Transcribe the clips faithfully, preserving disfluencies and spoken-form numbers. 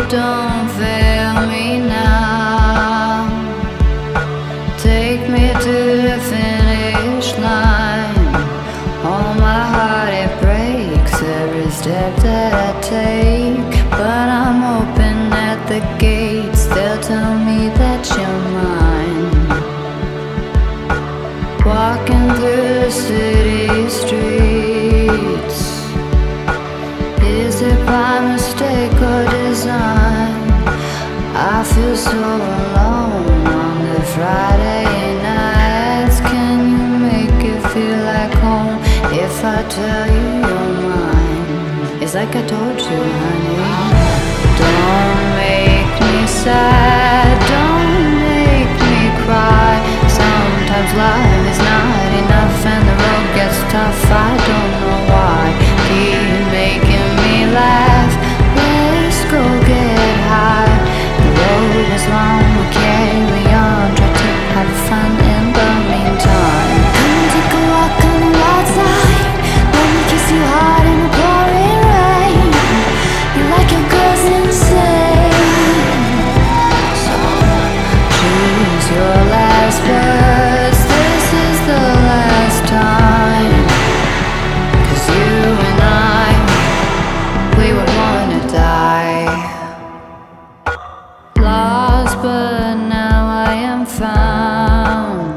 don't fail me now. Take me to the finish line. Oh, my heart, it breaks every step that I take. But I'm open at the gates, they'll tell me that you're mine. Walking through the city streets, is it by mistake or design? I feel so alone on the Friday nights. Can you make it feel like home if I tell you you're mine? It's like I told you, honey. Don't make me sad, don't make me cry. Sometimes life is not enough and the road gets tough. I don't know why. Keep making me laugh. Let's go get high. The road is long, we'll carry on. Try to have fun in the meantime. Come take a walk on the wild side. Let me kiss you hard in the pouring rain. You like your girls insane, so choose your last words. This is the last time. 'Cause you and I, we were born to die. Lost, but now I am found.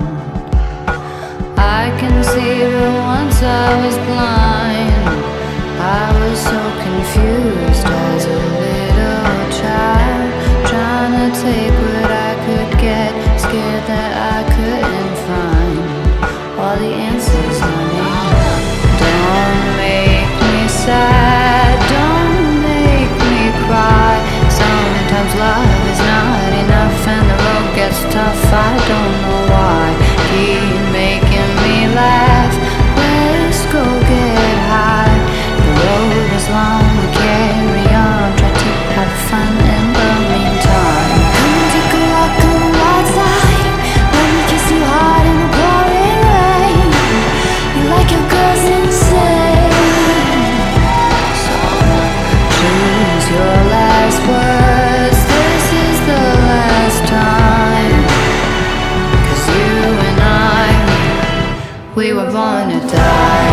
I can see, but once I was blind. I was so confused as a little child, trying to take what I could get, scared that I couldn't find all the answers, honey. Don't make me sad, don't make me cry. Sometimes love is not enough and the road gets tough. I don't know why. Keep making me laugh. Let's go get high. The road is long, we carry on. Try to have fun in the meantime. Come take a walk on the wild side. Let me kiss you hard in the pouring rain. You like your girls insane, so choose your last words. This is the last time. 'Cause you and I, we were born to die.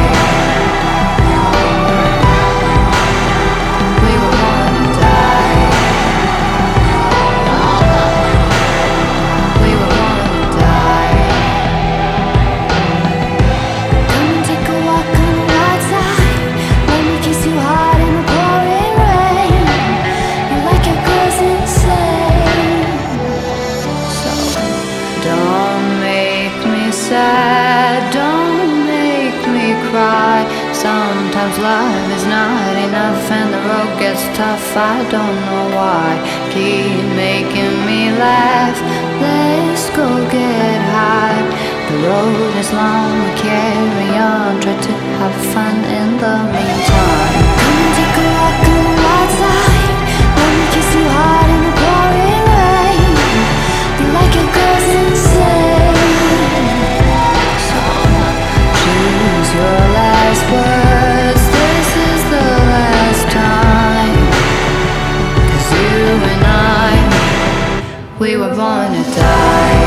We were born to die. We were born to die. Come and take a walk on the wild side. Let me kiss you hard in the pouring rain. You like your girls insane, so don't make me sad, don't make me cry. Sometimes love is not enough and the road gets tough. I don't know why. Keep making me laugh. Let's go get high. The road is long, we carry on. Try to have fun in the meantime. Come and take a walk on the wild side. Let me kiss you hard in the pouring rain. You like your girls insane, so choose your last words. This is the last time. 'Cause you and I, we were born to die.